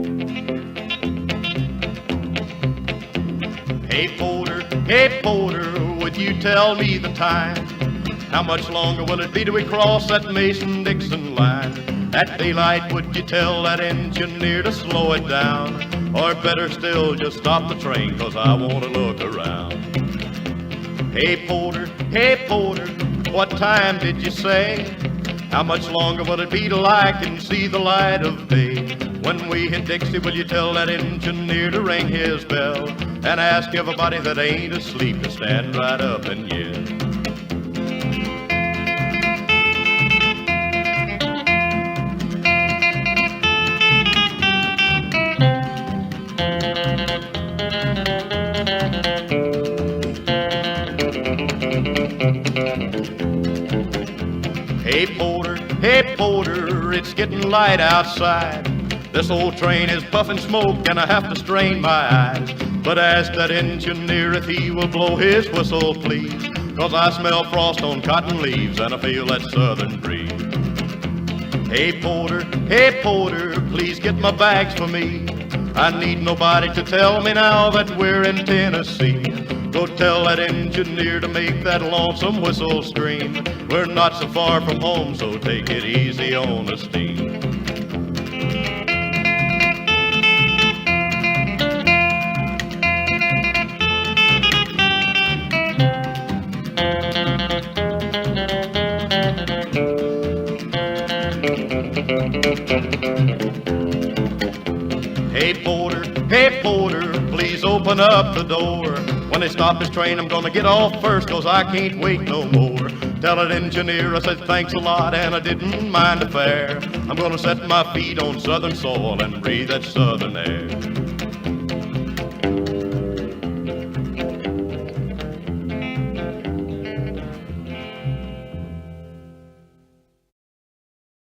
Hey porter, would you tell me the time? How much longer will it be till we cross that Mason-Dixon line? At daylight, would you tell that engineer to slow it down? Or better still, just stop the train, 'cause I want to look around. Hey porter, what time did you say? How much longer will it be till I can see the light of day? When we hit Dixie, will you tell that engineer to ring his bell and ask everybody that ain't asleep to stand right up and yell? Hey porter, it's getting light outside. This old train is puffing smoke and I have to strain my eyes. But ask that engineer if he will blow his whistle, please, 'cause I smell frost on cotton leaves and I feel that southern breeze. Hey porter, please get my bags for me. I need nobody to tell me now that we're in Tennessee. Go tell that engineer to make that lonesome whistle scream. We're not so far from home, so take it easy on the steam. Hey porter, please open up the door. When they stop this train, I'm gonna get off first, 'cause I can't wait no more. Tell that engineer I said thanks a lot and I didn't mind the fare. I'm gonna set my feet on southern soil and breathe that southern air.